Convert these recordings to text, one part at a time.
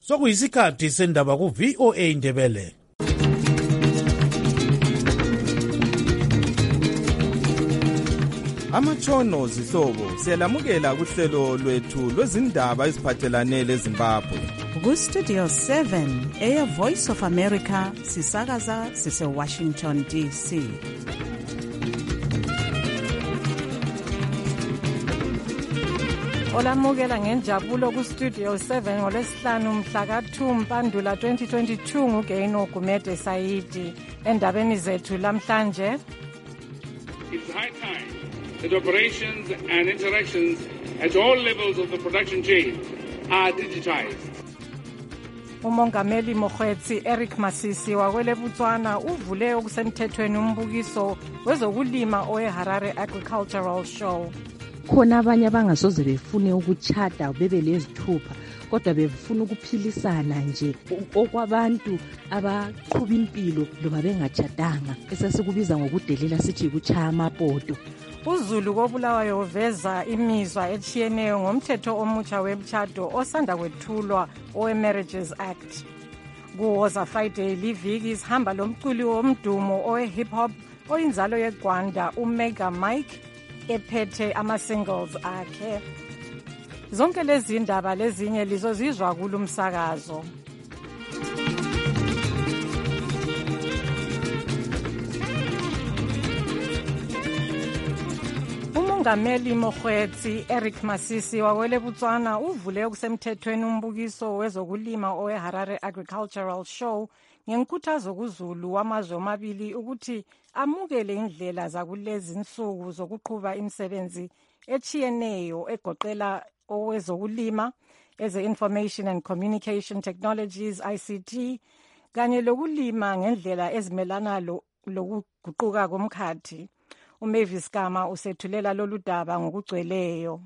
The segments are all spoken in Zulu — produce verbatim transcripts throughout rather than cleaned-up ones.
sokuyisikhathi sendaba ku-V O A Ndebele. Amatshono zihlobo siyalamukela kuhlelo lwethu lwezindaba eziphathelane leZimbabwe. Ku-Studio seven, Air Voice of America, sisakaza sise-Washington D C. Olamukela ngenjabulo ku-Studio seven ngolesihlanu mhla ka-two Mpandula twenty twenty-two nguGaino Gumede Saidi. Endabeni zethu lamhlanje, it's high time that operations and interactions at all levels of the production chain are digitized. uMongameli Mokgweetsi Eric Masisi wakwele Botswana uvule okusemthethweni umbukiso wezokulima oweHarare Agricultural Show. Khona abanye abangasoze befune ukuchata bebe lezithupha kodwa befuna ukuphilisana nje okwabantu abaqhuba impilo loba bengachatanga esasikubiza ngokudelela sithi ukuchaya amapoto. uZulu kobulawayo uveza imizwa etshiyeneyo ngomthetho omutsha wemtshado osanda kwethulwa owe-Marriages Act. Kuwoza Friday liviki sihamba lomculi womdumo owe-hip hop oyinzalo yeGwanda uMega Mike ephethe ama-singles akhe. Zonke lezi ndaba lezinye lizozizwa kulo msakazo. uMongameli Mokgweetsi Eric Masisi wakwele Botswana uvule okusemthethweni umbukiso wezokulima oweHarare Agricultural Show ngenkuthazo kuZulu wamazwe omabili ukuthi amukele indlela zakulezi nsuku zokuqhuba imisebenzi echiyeneyo egoqela owezokulima, eze-Information and Communication Technologies I C T, kanye lokulima ngendlela ezimelana lokuguquka komkhathi. uMavis Kama usethulela lolu daba ngokugcweleyo.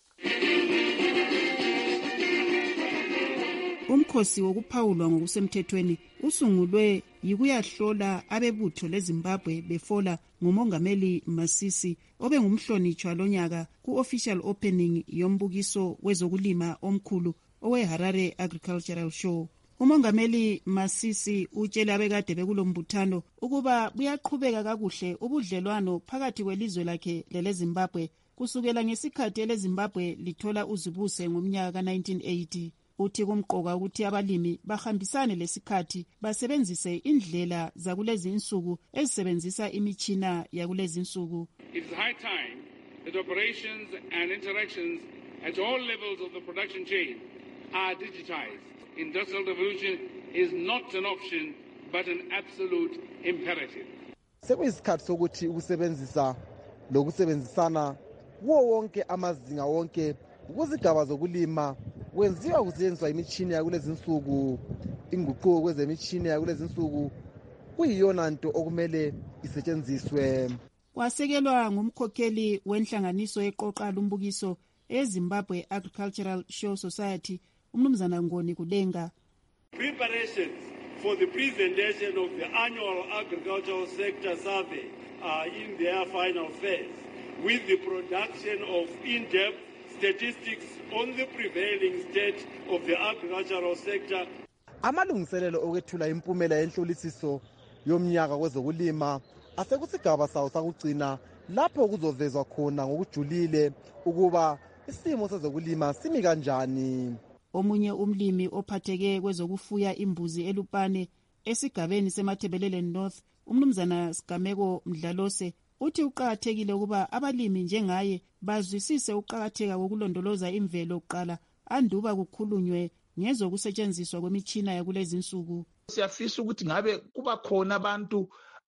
Umkhosi wokuphawulwa ngokusemthethweni usungulwe yikuyahlola abebutho leZimbabwe befola nguMongameli Masisi obe ngumhlonitshwa lonyaka ku-official opening yombukiso wezokulima omkhulu oweHarare Agricultural Show. uMongameli Masisi utshela abekade bekulombuthano ukuba buyaqhubeka kakuhle ubudlelwano phakathi kwelizwe lakhe leleZimbabwe kusukela ngesikhathi eleZimbabwe lithola uzibuse ngomnyaka ka nineteen eighty. Uthi kumqoka ukuthi abalimi bahambisane lesikhathi basebenzise indlela zakulezi insuku ezisebenzisa imitshina yakulezi insuku. It's high time that operations and interactions at all levels of the production chain are digitized. Industrial revolution is not an option but an absolute imperative. Sekuyisikhathi sokuthi ukusebenzisa lokusebenzisana kuwo wonke amazinga wonke ukuzigaba zokulima kwenziwa kusetshenziswa imitshini yakulezi insuku. Inguquko kwezemitshini yakulezi insuku kuyiyona nto okumele isetshenziswe. Wasekelwa ngumkhokheli wenhlanganiso eqoqa lumbukiso eZimbabwe Agricultural Show Society uMnumzana Ngoni Kudenga. Preparations for the presentation of the annual agricultural sector survey are in their final phase, with the production of in-depth statistics on the prevailing state of the agricultural sector. Amalungiselelo okwethula impumela yenhlolisiso yomnyaka kwezokulima asekusigaba sawo sakugcina lapho kuzovezwa khona ngokujulile ukuba isimo sezokulima simi kanjani. Omunye umlimi ophatheke kwezokufuya imbuzi eLupane esigabeni seMathebelele North uMnumzana Sigameko Mdlalose uthi uqhakathekile ukuba abalimi njengaye bazwisise uqhakatheka kokulondoloza imvelo kuqala anduba kukhulunywe ngezokusetshenziswa kwemitshina yakulezi insuku. Siyafisa ukuthi ngabe kuba khona abantu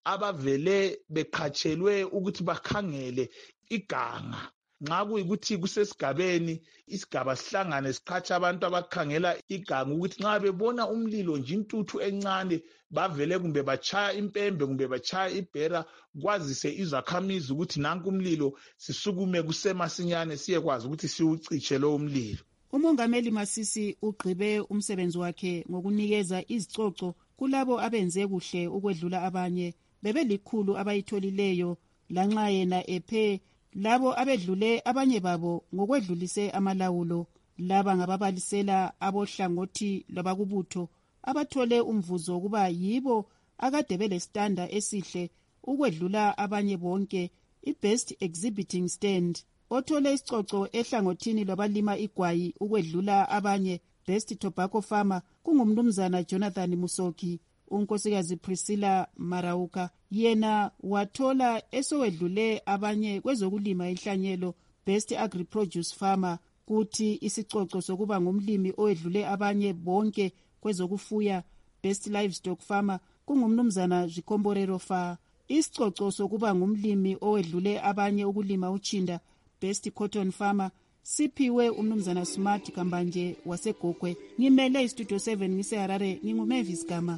abavele beqhatshelwe ukuthi bakhangele iganga. Nxa kuyikuthi kusesigabeni isigaba sihlangane siqhatsha abantu abakhangela iganga ukuthi nxa bebona umlilo nje intuthu encane bavele kumbe bachaya impembe kumbe bachaya ibhera kwazise izakhamizi ukuthi nanku umlilo sisukume kusemasinyane siyekwazi ukuthi siwuciche lo umlilo. uMongameli Masisi ugqibe umsebenzi wakhe ngokunikeza izicoco kulabo abenze kuhle ukwedlula abanye. Bebelikhulu abayitholileyo lanxa yena ephe labo abedlule abanye babo ngokwedlulise amalawulo. Laba ngababalisela abohlangothi lwabakubutho abathole umvuzo kuba yibo akade belestanda esihle ukwedlula abanye bonke, i-Best Exhibiting Stand. Othole isicoco ehlangothini lwabalima igwayi ukwedlula abanye, Best Tobacco Farmer, kungumnumzana Jonathan Musoki. Unkosikazi Priscilla Marauka yena wathola esowedlule abanye kwezokulima inhlanyelo, Best Agri-Produce Farmer, kuthi isicoco sokuba ngumlimi owedlule abanye bonke kwezokufuya, Best Livestock Farmer, kungumnumzana Zikomborero Fa. Isicoco sokuba ngumlimi owedlule abanye ukulima uchinda, Best Cotton Farmer, siphiwe umnumzana Smart Kambanje wasegogwe. Ngimele iStudio seven ngiseharare, nginguMavis Gama.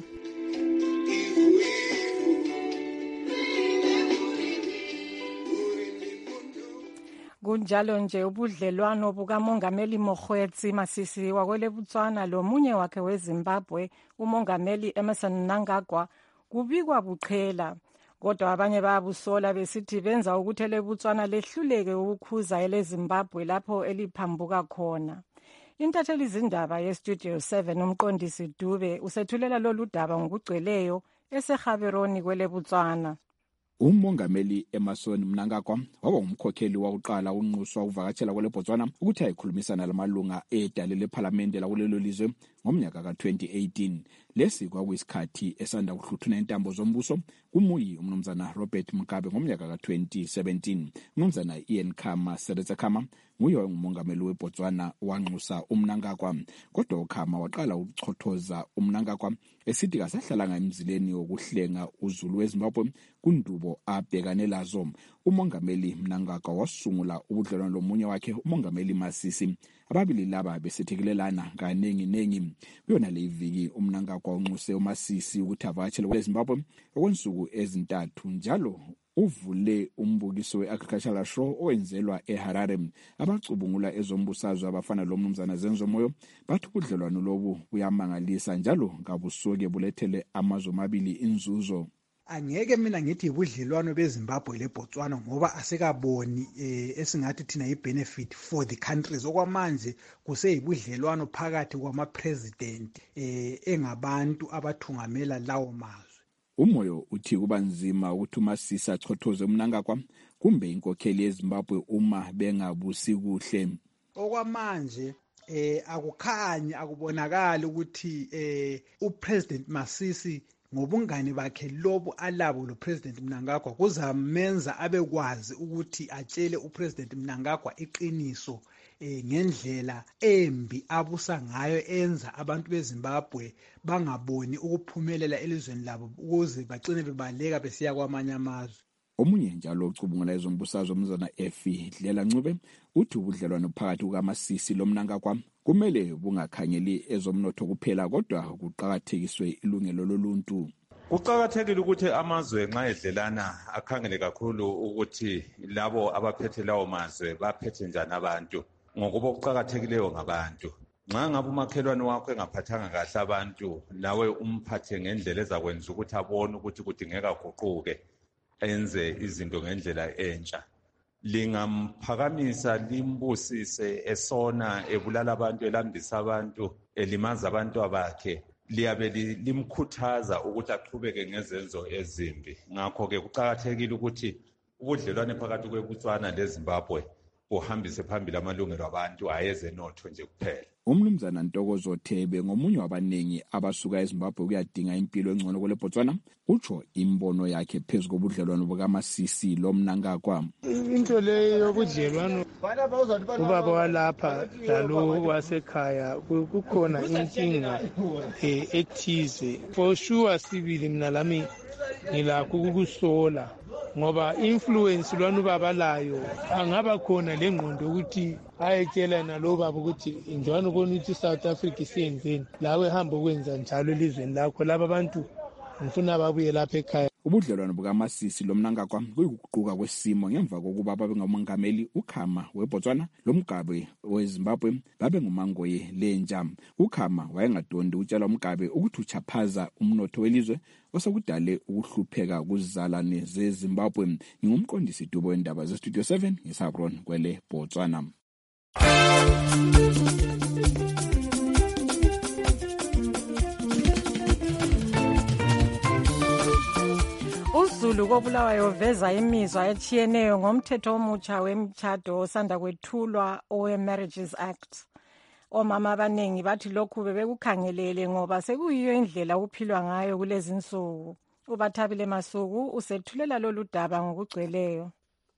Kunjalo nje ubudlelwano bukaMongameli Mokgweetsi Masisi wakwele Botswana lomunye wakhe weZimbabwe uMongameli Emmerson Mnangagwa kubikwa buqhela, kodwa abanye bayabusola besithi benza ukuthi eleBotswana lehluleke ukukhuza eleZimbabwe lapho eliphambuka khona. Intatheli zindaba yeStudio seven umqondisi Dube usethulela lolu daba ngokugcweleyo eseGaborone kwele Botswana. Umongameli Emmerson Mnangagwa waba umkhokheli wakuqala unquswa uvakatshela kwele Botswana ukuthi ayikhulumisana lamalunga edale leParliament lakulelo lizwe ngomnyaka ka twenty eighteen. Lesi kwakuyisikhathi esanda ukuhluthuna intambo zombuso kumuyi umnumzana Robert Mugabe ngomnyaka ka twenty seventeen. Umnumzana Ian Khama Seretse-Khama nguye umongameli weBotswana wanxusa uMnangagwa, kodwa uKhama waqala ukuchothoza uMnangagwa esithi kasahlalanga emzileni wokuhlenga uZulu weZimbabwe kundubo abhekane lazo. Umongameli Mnangagwa wasungula ubudlelwano lomunye wakhe uMongameli Masisi, ababili laba besethekelelana kaningi nengi. Kuyona le iviki uMnangagwa unxuse uMasisi ukuthi avakatshele kweZimbabwe okwensuku ezintathu, njalo uvule umbukiso we-agricultural show owenzelwa eHarare. Abacubungula ezombusazwe abafana lo mnumzana Zenzo Moyo bathi ubudlelwano lobu buyamangalisa njalo ngabusuke bulethele amazwe amabili inzuzo. Angeke mina ngithi ubudlelwano beZimbabwe leBotswana ngoba asekaboni eh, esingathi thina i-benefit for the countries. Okwamanje kuseyibudlelwano phakathi kwama-president eh, engabantu abathungamela lawo mazwe. Umoyo uthi kuba nzima ukuthi uMasisi achothoze uMnangagwa kumbe inkokheli yeZimbabwe uma bengabusi kuhle. Okwamanje eh akukhanyi akubonakala ukuthi eh uPresident Masisi ngobungane bakhe lobo alabo lo President Mnangagwa kuzamenza abekwazi ukuthi atshele uPresident Mnangagwa iqiniso eh ngendlela embi abusa ngayo enza abantu beZimbabwe bangaboni ukuphumelela elizweni labo ukuze bagcine bebaleka besiya kwamanye amazwe. Omunye njalo ocubungula ezombusazwe umnumzana Efi Dlela Ncube uthi ubudlelwano phakathi kukaMasisi loMnangagwa kumele bungakhanyeli ezomnotho kuphela kodwa kuqhakathekiswe ilungelo loluntu. Kuqhakathekile ukuthi amazwe nxa edlelana akhangele kakhulu ukuthi labo abaphethe lawo mazwe baphethe njani abantu, ngokuba kuqhakathekileyo ngabantu. Nxa ngabe umakhelwane wakho engaphathanga kahle abantu nawe umphathe ngendlela ezakwenza ukuthi abone ukuthi kudingeka guquke enze izinto ngendlela entsha. Lingamphakamisa limbusise esona ebulala abantu elambisa abantu elimaza abantu abakhe, liyabe limkhuthaza ukuthi aqhubeke ngezenzo ezimbi. Ngakho ke kuqhakathekile ukuthi ubudlelwane phakathi kweBotswana leZimbabwe buhambise phambili amalungelo abantu ayeze notho nje kuphela. Umnumzana Ntokozo Thebe ngomunye wabanengi abasuka eZimbabwe kuyadinga impilo engcono kwele Botswana utsho imbono yakhe phezulu kobudlelwano bukaMasisi loMnangagwa. Into leyo yobudlelwano ubaba walapha lalo wasekhaya kukhona inkinga ethize. For sure sibili mina lami ngilakho ukukusola ngoba influence lwanu baba layo angaba khona lengqondo ukuthi ayetshela nalo baba ukuthi njalo ubona ukuthi South Africa isiyenzeni lawe hamba ukwenza njalo elizweni lakho laba abantu ngifuna babuye lapha ekhaya. Ubudlelwano bukaMasisi loMnangagwa kuyikuquka kwesimo ngemva kokuba babe ngamongameli uKhama weBotswana loMgabe weZimbabwe babe ngumangoye lentsha. uKhama wayengadondi utshela uMgabe ukuthi uchaphaza umnotho welizwe osakudale ukuhlupheka kuzalane zeZimbabwe. Ngingumqondisi Dubo wendaba zeStudio seven ngeSabron kwele Botswana. UZulu koBulawayo veza imizwa etshiyeneyo ngomthetho omutsha wemtshado osanda kwethulwa owe-Marriages Act. Omama abanengi bathi lokhu bebekukhangelele ngoba sekuyiyo indlela ukuphilwa ngayo kulezi nsuku. UBathabile Masuku usethulela lolu daba ngokugcweleyo.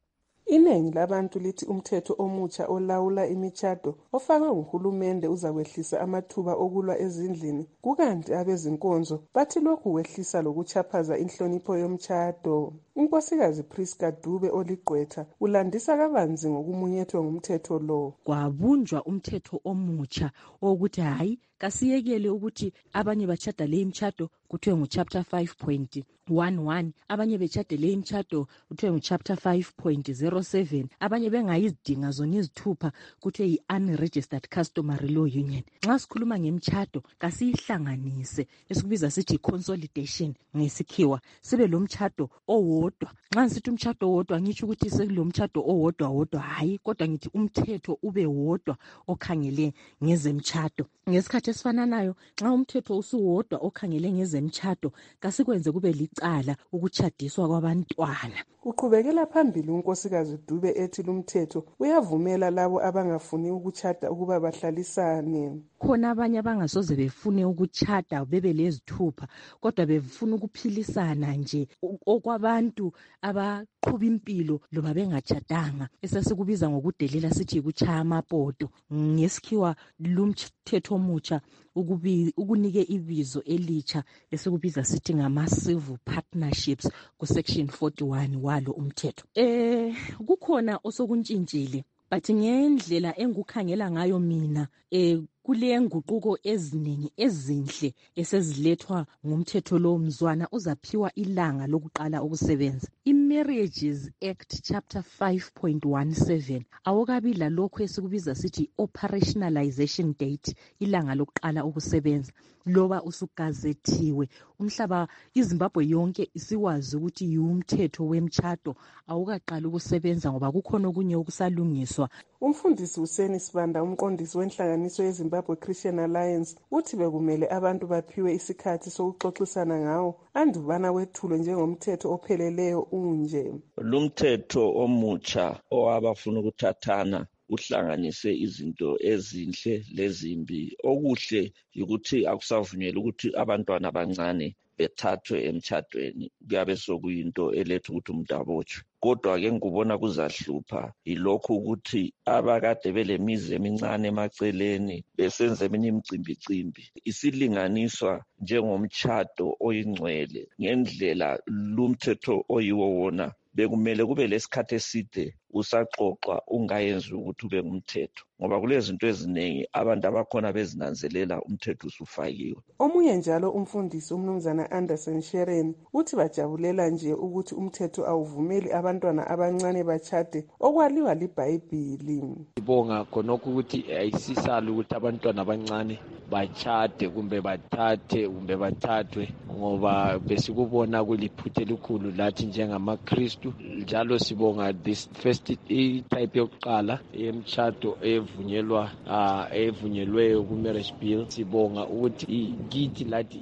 Iningi labantu lithi umthetho omutsha olawula imitshado ofakwe nguhulumende uzakwehlisa amathuba okulwa ezindlini, kukanti abezinkonzo bathi lokhu kwehlisa lokuchaphaza inhlonipho yomtshado. Unkosikazi Priska Dube Oligqwetha ulandisa kabanzi ngokumunyethwa ngumthetho lo. Kwabunjwa umthetho omutsha ukuthi hayi kasiyekele ukuthi abanye bachada le imtshado kuthiwe ngu-chapter five point one one, abanye bechade le imtshado kuthiwe ngu-chapter five point zero seven, abanye bengayizidinga zona izithupha kuthiwe yi-unregistered customary law union. Nxa sikhuluma ngemtshado kasiyihlanganise esikubiza sithi consolidation ngesikhiwa, sibe lo mtshado owodwa. Nxa nsithi umtshado owodwa ngitsho ukuthi sekulo mtshado owodwa wodwa hayi, kodwa ngithi umthetho ube wodwa okhangele ngezemtshado. Ngesikhathi esifananayo nxa umthetho usuwodwa okhangele ngezemtshado kasikwenze kube licala ukutshadiswa kwabantwana. Uqhubekela phambili unkosikazi Dube ethi lumthetho uyavumela labo abangafuni ukutshada ukuba bahlalisane. Khona abanye abangasoze befune ukutshada bebe lezithupha kodwa befuna ukuphilisana nje okwabantu abaqhuba impilo loba bengatshadanga, esasikubiza ngokudelela sithi ukuchaya amapoto. Ngesikhiwa lumthetho omutsha ukubi ukunike ibizo elitsha esikubiza sithi ngama civil partnerships ku section forty-one walo umthetho. Eh kukhona osokuntshintshile but ngendlela engukhangela ngayo mina eh kule nguquko eziningi ezinhle esezilethwa ngumthetho lo mzwana uzaphiwa ilanga lokuqala ukusebenza. I-Marriages Act chapter five point one seven awukabila lokho esikubiza sithi operationalization date, ilanga lokuqala ukusebenza. Loba usugazethiwe umhlaba iZimbabwe yonke isiwazi ukuthi yiumthetho wemtshado awukaqala ukusebenza ngoba kukhona okunye okusalungiswa. Umfundisi Useni Sibanda, umqondisi wenhlanganiso yeZimbabwe Christian Alliance, uthi bekumele abantu baphiwe isikhathi sokuxoxisana ngawo andubana wethulo njengomthetho opheleleyo unje. Lumthetho omutsha owabafuna ukuthathana uhlanganise izinto ezinhle lezimbi. Okuhle ukuthi akusavunyelwa ukuthi abantwana abancane bethathwe emtshadweni, kuyabe sokuyinto eletha ukuthi umuntu abotshwe. Kodwa ke ngikubona kuzahlupha yilokho ukuthi abakade belemizi emincane emaceleni besenze eminye imicimbicimbi isilinganiswa njengomtshado oyingcwele ngendlela lumthetho oyiwo wona bekumele kube lesikhathi eside usaxoxwa ungayenzi ukuthi ube ngumthetho, ngoba kulezinto eziningi abantu abakhona bezinanzelela umthetho usufakiwe. Omunye njalo umfundisi umnumzana Anderson Sheren uthi bajabulela nje ukuthi umthetho awuvumeli abantwana abancane bachade okwaliwa liBhayibhili. Sibonga khonokho ukuthi ayisisala ukuthi abantwana abancane bachade kumbe bathathe kumbe bathathwe, ngoba besikubona kuliphuthe elikhulu lathi njengamaKristu. Njalo sibonga this first type yokuqala yemtshado evunyelwa evunyelweyo ku-marriage bill. Sibonga ukuthi kithi lathi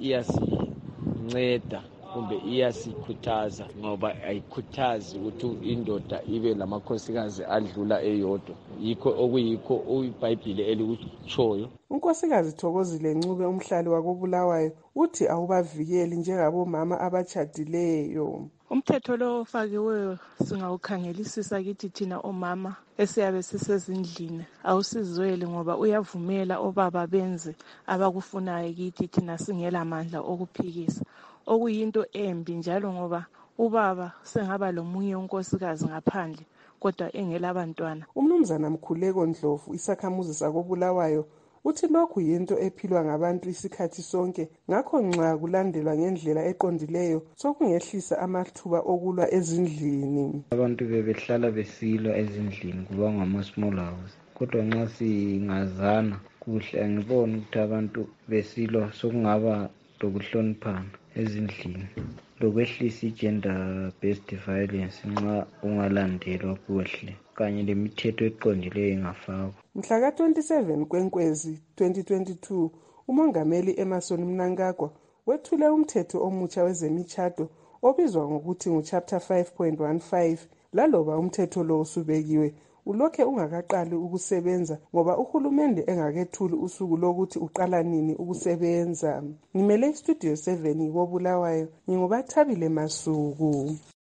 iyasinceda kumbe iyasikhuthaza, ngoba ayikhuthazi ukuthi indoda ibe lamakhosikazi adlula eyodwa. Yikho okuyikho iBhayibhili elikutshoyo. Unkosikazi Thokozile Ncube, umhlali wakoBulawayo, uthi awubavikeli njengabomama abachadileyo. Umthetho lo ofakiweyo singawukhangelisisa kithi thina omama esiyabe sisezindlini awusizweli, ngoba uyavumela obaba benze abakufunayo kithi thina singela mandla okuphikisa, okuyinto embi njalo ngoba ubaba sengaba lomunye unkosikazi ngaphandle kodwa engela abantwana. Umnumzana Mkhuleko Ndlovu, isakhamuzi sakoBulawayo, uthi lokhu yinto ephilwa ngabantu isikhathi sonke, ngakho nxa kulandelwa ngendlela eqondileyo sokungehlisa amathuba okulwa ezindlini. Abantu bebehlala besilwa ezindlini kuba ngama-small house, kodwa nxa singazana kuhle angiboni ukuthi abantu besilwa sokungaba lokuhloniphana ezindlini lokwehlisa i-gender based violence nxa ungalandelwa kuhle. kanye lemithetho eqondileyo ingafakwa. Mhla ka twenty-seven kweNkwezi twenty twenty-two, umongameli Emmerson Mnangagwa wethule umthetho omutsha wezemishado obizwa ngokuthi nguChapter five point one five. Laloba umthetho lo usubekiwe, ulokhe ungakaqali ukusebenza ngoba uhulumende engakethuli usuku lokuthi uqala nini ukusebenza. Ngimele iStudio seven koBulawayo, nginguBathabile Masuku.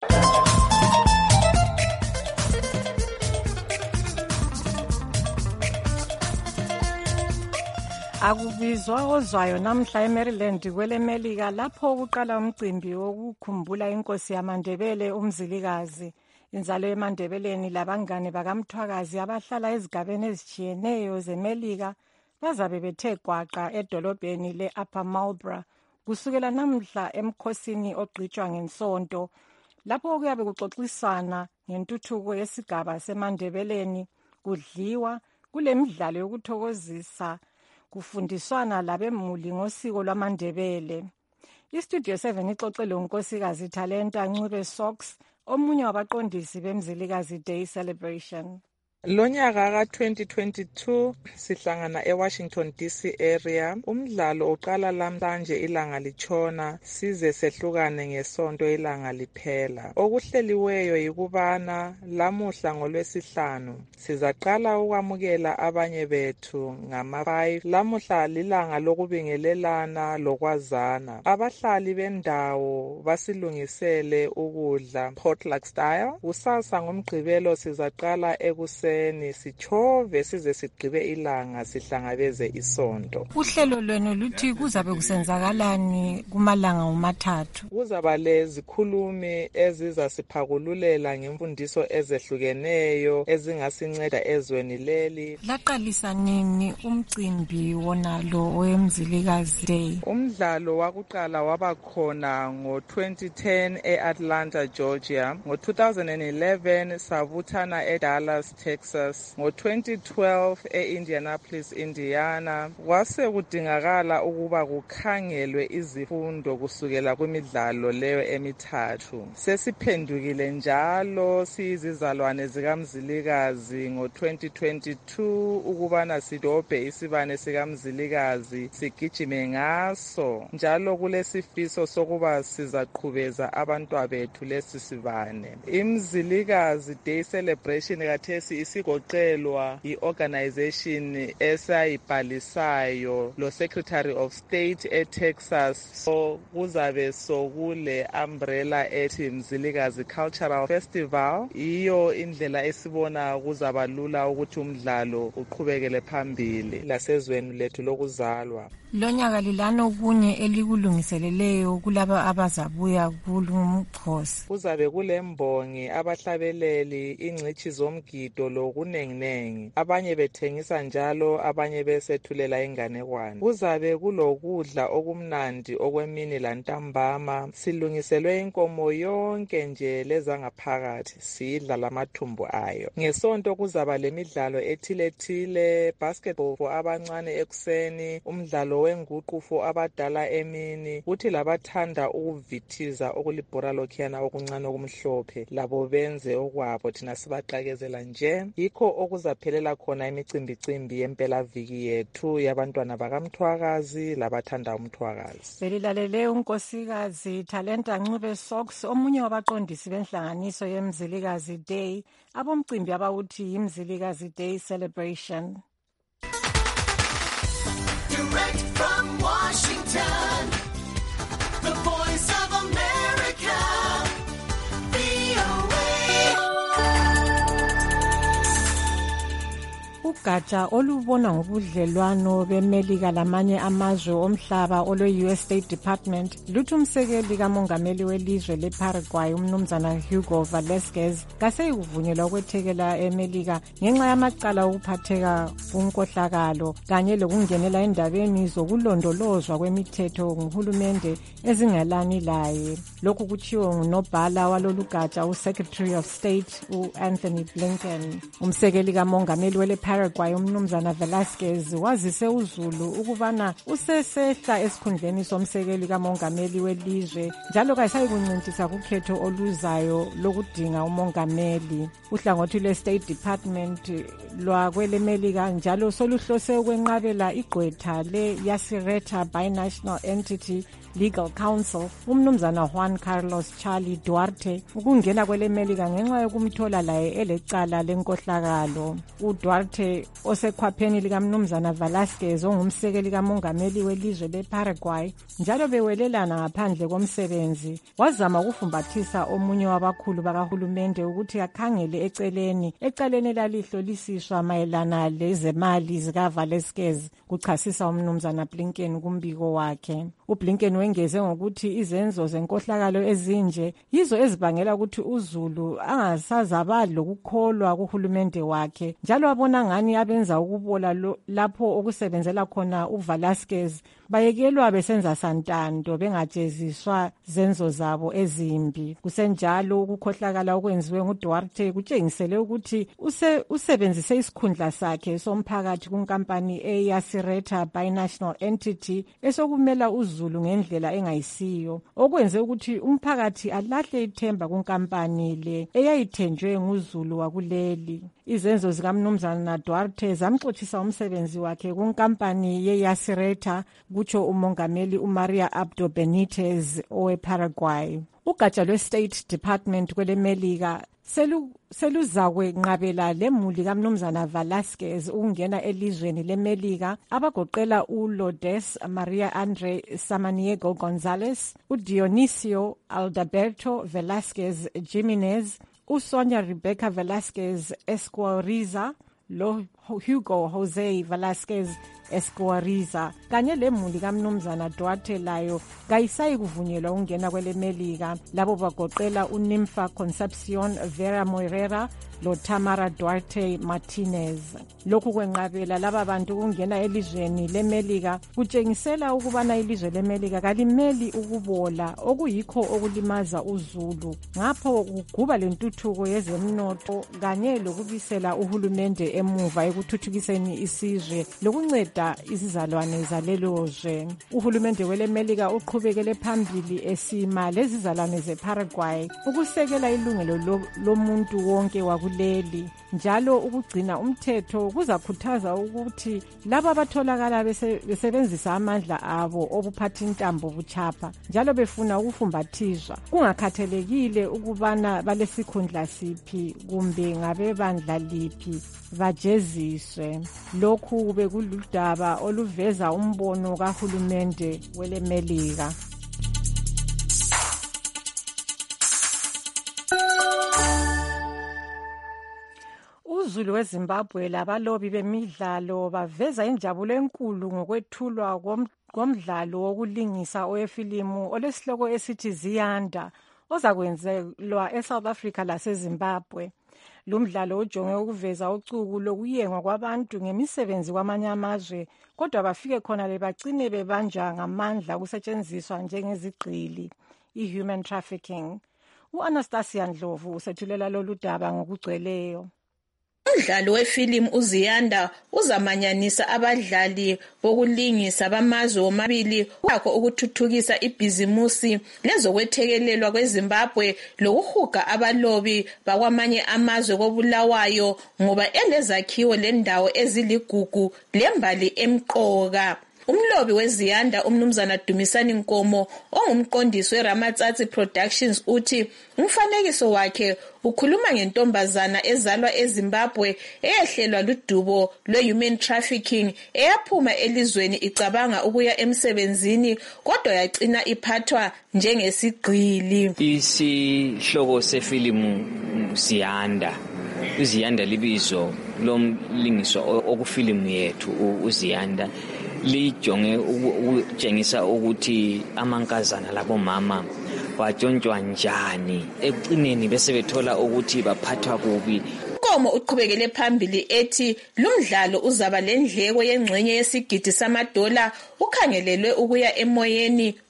Akubizwa ozwayo namhla eMaryland kwelemelika lapho ukuqala umcimbi wokukhumbula inkosi yamaNdebele uMzilikazi. Inzalo eMandebeleni labangane bakamthwakazi abahlala ezigabeni ezitshiyeneyo zeMelika bazabe bethe gwaqa edolobheni le-Upper Marlborough kusukela namhla emkhosini ogqitshwa ngensonto, lapho kuyabe kuxoxisana ngentuthuko yesigaba seMandebeleni, kudliwa, kulemidlalo yokuthokozisa, kufundiswana labemuli ngosiko lwamaNdebele. IStudio seven ixoxele unkosikazi Talenta Ncube Sox, omunye wabaqondisi beMzilikazi Day Celebration. Lonyaka ka twenty twenty-two sihlangana eWashington D C area. Umdlalo uqala lamhlanje ilanga litshona size sehlukane ngesonto ilanga liphela. Okuhleliweyo yikubana lamuhla ngolwesihlanu sizaqala ukwamukela abanye bethu ngama five. Lamuhla lilanga lokubingelelana lokwazana. Abahlali bendawo basilungisele ukudla potluck style. Kusasa ngomgqibelo sizaqala ekuseni sichove size sigqibe ilanga sihlangabeze isonto. Uhlelo lwenu luthi kuzabe kusenzakalani kumalanga umathathu? Kuzaba lezikhulumi ezizasiphakulela ngemfundiso ezehlukeneyo ezingasinceda ezweni leli. Laqalisa nini umcimbi wonalo owemzilikazi Day? Umdlalo wakuqala waba khona ngo twenty ten e-Atlanta, Georgia. Ngo two thousand eleven sabuthana eDallas, Texas. Ngo twenty twelve e-Indianapolis, Indiana. Kwase kudingakala ukuba kukhangelwe izifundo kusukela kwimidlalo leyo emithathu. Sesiphendukile njalo siyizizalwane zikaMzilikazi ngo twenty twenty-two ukubana sidobhe isibane sikaMzilikazi sigijime ngaso. Njalo kulesifiso sokuba sizaqhubeza abantwana bethu lesi sibane. iMzilikazi Day Celebration kathesi isigoqelwa i-organization esayibhalisayo lo Secretary of State eTexas. So kuzabe sokule umbrella ethi Mzilikazi Cultural Festival. Iyo indlela esibona kuzaba lula ukuthi umdlalo uqhubekele phambili lasezweni lethu lokuzalwa. Lonyaka lilana okunye elikulungiseleleyo kulaba abazabuya kulumkhosi. Kuzabe kulembongi, abahlabeleli, ingcithi zomgido lokunenginengi. Abanye bethengisa njalo, abanye besethulela inganekwane. Kuzabe kulokudla okumnandi okwemini lantambama. Silungiselwe inkomo yonke nje lezangaphakathi, sidla lamathumbu ayo. Ngesonto kuzaba lemidlalo ethile-thile, basketball for abancane ekuseni, umdlalo wenguqu for abadala emini, kuthi labathanda ukuvithiza okulibhora lokhiyana okuncane okumhlophe labo benze okwabo thina sibaqakezela nje. Yikho okuzaphelela khona imicimbicimbi yempelaviki yethu yabantwana bakamthwakazi labathanda umthwakazi. Belilalele unkosikazi Talenta Ncube Sox, omunye wabaqondisi benhlanganiso yeMzilikazi Day, abomcimbi abawuthi yiMzilikazi Day Celebration. Direct from Washington, the voice of America, V O A. Ugatsha olubona ngobudlelwano beMelika lamanye amazwe omhlaba olwe-U S State Department luthi umsekeli kamongameli welizwe leParaguay umnumzana Hugo Velasquez kaseyikuvunyelwa ukwethekela eMelika ngenxa yamacala okuphatheka kunkohlakalo kanye lokungenela endabeni zokulondolozwa kwemithetho nguhulumende ezingelani laye. Lokhu kutshiwo ngunobhala walolu gatsha uSecretary of State u-Anthony Blinken. Umsekeli kamongameli weleParaguay weParaguay umnumzana Velasquez wazise uZulu ukubana usesehla esikhundleni somsekeli kamongameli welizwe njalo kayisayi kuncintisa kukhetho oluzayo lokudinga umongameli. Uhlangothi lwe-State Department lwakwele Melika njalo soluhlose ukwenqabela igqwetha le-Yacyretá Binational Entity Legal Council umnumzana Juan Carlos Charlie Duarte ukungena kwele Melika ngenxa yokumthola laye elecala lenkohlakalo. uDuarte osekhwapheni likamnumzana Velasquez ongumsekeli kamongameli welizwe leParaguay njalo bewelelana ngaphandle komsebenzi wazama ukufumbathisa omunye wabakhulu bakahulumende ukuthi akhangele eceleni ecaleni lalihlolisiswa mayelana lezemali zikaVelasquez kuchasisa umnumzana Blinken kumbiko wakhe. uBlinken wengeze ngokuthi izenzo zenkohlakalo ezinje yizo ezibangela ukuthi uZulu angasazaba lokukholwa kuhulumende wakhe njalo abona ngani abenza ukubola lapho okusebenzela khona uVelasquez bayekelwa besenza santando bengajeziswa zenzo zabo ezimbi. Kusenjalo ukukhohlakala okwenziwe nguDuarte kutshengisele ukuthi use usebenzise isikhundla sakhe somphakathi kunkampani eYacyretá Binational Entity esokumela uZulu ngendlela engayisiyo okwenze ukuthi umphakathi alahle ithemba kunkampani le eyayithenjwe nguZulu wakuleli. Izenzo zikamnumzana Duarte zamxothisa umsebenzi wakhe kunkampani yeYacyretá kutsho umongameli uMaria Abdo Benitez oweParaguay. Ugatsha lwe-State Department kwele Melika selu seluzakwe nqabela lemuli kamnumzana Velasquez ukungena elizweni leMelika abagoqela uLourdes Maria Andre Samaniego Gonzalez, uDionisio Alberto Velasquez Jimenez, uSonia Rebecca Velasquez Esquariza, lo Hugo Jose Velasquez Esquariza kanye lemuli kamnumzana Duarte layo kayisayi kuvunyelwa ukungena kwele Melika. Labo bagoqela uNimfa Concepcion Vera Moreira lo Tamara Duarte Martinez. Lokhu kwenqabela laba bantu ukungena elizweni leMelika kutshengisela ukubana ilizwe leMelika kalimeli ukubola okuyikho okulimaza uZulu ngapho kuguba lentuthuko yezemnotho kanye lokubisela uhulumende emuva ekuthuthukiseni isizwe lokunceda izizalwane zalelozwe. Uhulumende weleMelika uqhubekele phambili esima lezizalwane zeParaguay ukusekela ilungelo lomuntu wonke wakuleli njalo ukugcina umthetho kuzakhuthaza ukuthi laba abatholakala besebenzisa amandla abo obuphathi intambo buchapha njalo befuna ukufumbathizwa kungakhathelekile ukubana balesikhundla siphi kumbe ngabebandla liphi bajeziswe. Lokhu bekuludaba oluveza umbono kahulumende weleMelika. uZulu weZimbabwe labalobi bemidlalo baveza injabulo enkulu ngokwethulwa komdlalo wokulingisa owefilimu olesihloko esithi Ziyanda ozakwenzelwa eSouth Africa laseZimbabwe. Lo mdlalo ujonge ukuveza ucuku lokuyengwa kwabantu ngemisebenzi kwamanye amazwe kodwa bafike khona lebagcine bebanja ngamandla kusetshenziswa njengezigqili i-human trafficking. U-Anastasia Ndlovu usethulela lolu daba ngokugcweleyo. Umdlalo wefilimu uZiyanda uzamanyanisa abadlali bokulingisa bamazwe womabili wakho ukuthuthukisa ibhizimusi lezokwethekelelwa kweZimbabwe lokuhuga abalobi bakwamanye amazwe kobulawayo ngoba elezakhiwo lendawo eziligugu lembali emqoka. Umlobi weZiyanda umnumzana Dumisani Nkomo ongumqondisi weRamatsatsi Productions uthi umfanekiso wakhe ukhuluma ngentombazana ezalwa eZimbabwe eyehlelwa ludubo lwe-human trafficking eyaphuma elizweni icabanga ukuya emsebenzini kodwa yagcina iphathwa njengesigqili. Isihloko sefilimu Ziyanda. uZiyanda libizo lomlingiso okufilimu yethu uZiyanda lijonge ukutshengisa ukuthi amankazana labomama batshontshwa njani ekucineni bese bethola ukuthi baphathwa kubi. Nkomo uqhubekele phambili ethi lumdlalo uzaba lendleko yengxenye yesigidi samadola ukhangelelwe ukuya emoyeni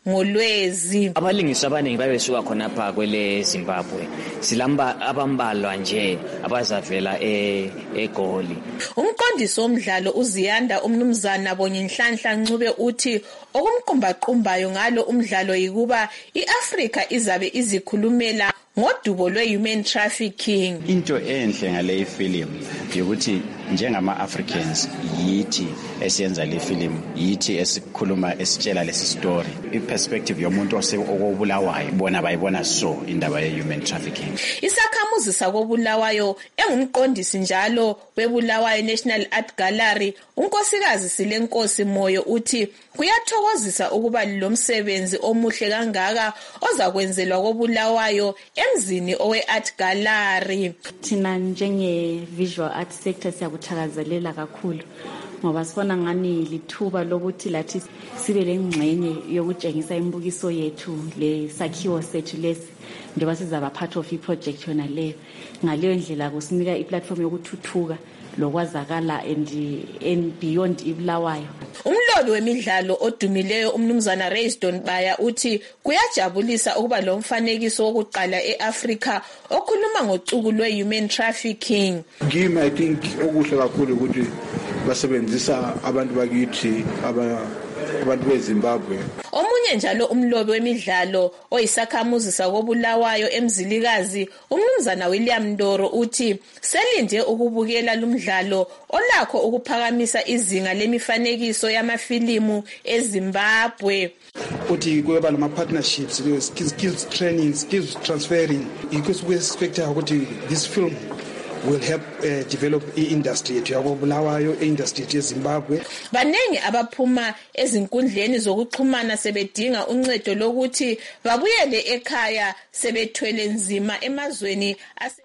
ngolwezi. Abalingisi abaningi babesuka khonapha kwele Zimbabwe. Silamba abambalwa nje abazavela e eGoli. Umqondisi womdlalo uZiyanda umnumzana Bonyenhlanhla Ncube uthi okumqumbaqumbayo ngalo umdlalo yikuba iAfrika izabe izikhulumela ngodubo lwe-human trafficking. Into enhle ngale film yokuthi njengama-Africans yithi esiyenza le film, yithi esikhuluma esitshela lesi story. I-perspective yomuntu okobulawayo bona bayibona so indaba ye-human trafficking. Isakhamuzi sakobulawayo engumqondisi njalo weBulawayo National Art Gallery unkosikazi Silenkosi Moyo uthi kuyathokozisa ukuba lo msebenzi omuhle kangaka ozakwenzelwa kobulawayo emzini owe-Art Gallery. Thina njenge visual art sector siyakuthakazelela kakhulu ngoba sifona ngani lithuba lokuthi lathi sibe lengxenye yokutshengisa imbukiso yethu le sakhiwo sethu lesi njengoba sizaba part of i-project yona leyo. Ngaleyo ndlela kusinika i-platform yokuthuthuka lokwazakala and and beyond iBulawayo. Umloli wemidlalo odumileyo umnumzana Rayston Baya uthi kuyajabulisa ukuba lo mfanekiso wokuqala eAfrika okhuluma ngocuku lwe-human trafficking. Game I think okuhle kakhulu ukuthi basebenzisa abantu bakithi aba abantu beZimbabwe. Omunye njalo umlobi wemidlalo oyisakhamuzi sakobulawayo emzilikazi umnumzana William Ndoro uthi selinde ukubukela lumdlalo olakho ukuphakamisa izinga lemifanekiso yamafilimu eZimbabwe. Uthi kuba lama partnerships, skills, skills training, skills transferring, because we expect ukuthi this film will help uh, develop i-industry yethu yakobulawayo, i-industry yethu yeZimbabwe. Banengi abaphuma ezinkundleni zokuxhumana sebedinga uncedo lokuthi babuyele ekhaya sebethwele nzima emazweni ase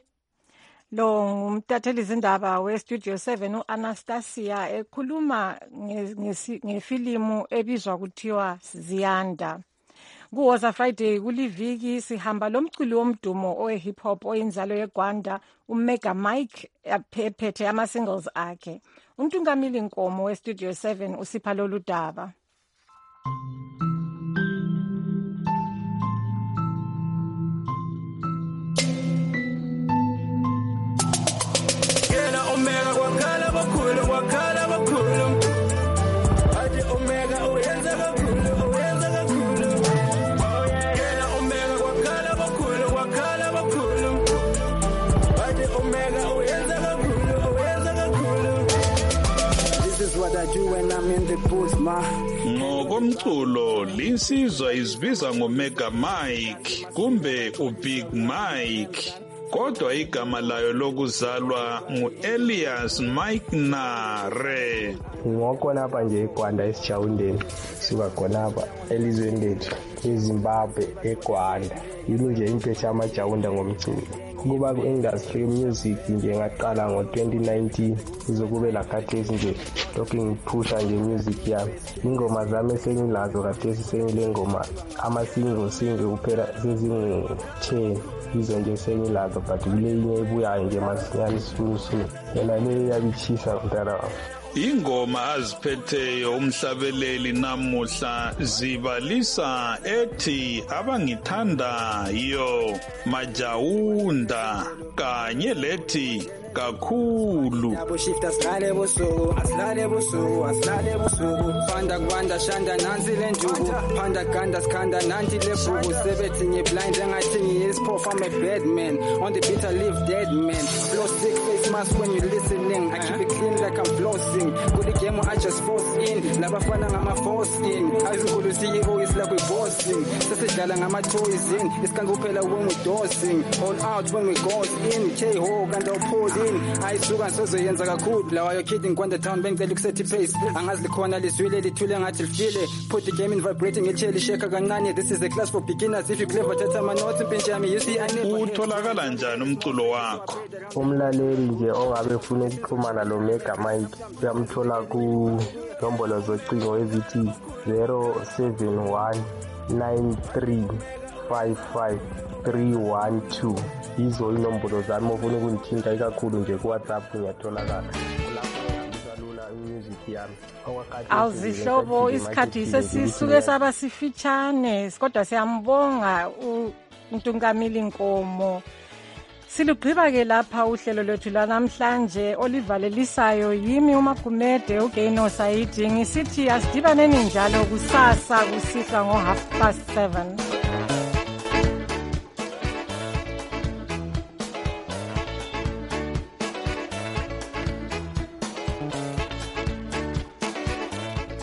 Lo ngumtatheli izindaba we-Studio seven u-Anastasia ekhuluma ngefilimu ebizwa kuthiwa Ziyanda. Kuwoza Friday kuliviki sihamba lomculi womdumo owe-hip hop oyinzalo yeGwanda uMega Mike ephethe ama-singles akhe. Untungamili Nkomo we-Studio seven usipha lolu daba. Yena Omega wakhala bakhulu wakhala bakhulu athi Omega uyenza kakhulu uyenza kakhulu yena Omega wakhala bakhulu wakhala bakhulu athi Omega uyenza kakhulu uyenza kakhulu. This is what I do when I'm in the booth ma. Ngokomculo linsizwa izibiza ngoMega Mike kumbe uBig Mike. Kodwa igama layo lokuzalwa nguElias Mike Nare. Ngokhonapha nje eGwanda eSijawundeni suka khonapha elizweni lethu eZimbabwe eGwanda. Yini nje impethu yamajawunda ngomculo. Kuba ku-industry music nje ngaqala ngo twenty nineteen izokube lakhathesi nje lokhu ngiphusha nje music yami. Ingoma zami esengilazo khathesi sengile ngoma ama-single single kuphela sezingu-ten izo nje sengilazo but kule inye ebuyayo nje masinyane sulu yena le yabichisa mntana wami. Ingoma aziphetheyo umhlabeleli namuhla zibalisa ethi abangithandayo majawunda kanye lethi kakhulu. Yabo shift asilale busuku asilale busuku asilale busuku fanda kwanda shanda nansi lenduku phanda ganda skanda nanti lebuku sebethi ngi blind engathi ngiyisiphofu I'm a bad man on the beat I live dead man flow sick face mask when you listening I keep it clean like I'm flossing good game I just force in labafana ngama force in ayizinkulu C E O is like we bossing sesidlala ngama toys in isikanga kuphela when we dosing all out when we goes in K ho kanda uphold ayisuka sozoyenza kakhulu lawayo kidding kwanda town bengicela ukusethi pace angazi likhona lizwile lithule ngathi lifile put the game in vibrating echeli sheka kancane this is a class for beginners if you clever thatha ama notes impintsha yami you see I never utholakala njani umculo wakho? Umlaleli nje ongabe ufuna ukuxhumana lo Mega Mike uyamthola ku nombolo zocingo ezithi zero seven one nine three five five three one two izo inombolo zami ofuna ukungithinta ikakhulu nje ku WhatsApp ngiyatholakala lapho ngizalula music yami. Awuzihlobo isikhathi sesisuke saba sifitshane kodwa siyambonga uNtungamili Nkomo. Silugqiba ke lapha uhlelo lwethu lanamhlanje olivalelisayo yimi uMagumede uGeno Saidi ngisithi asidibaneni njalo kusasa kusisa ngo half past seven.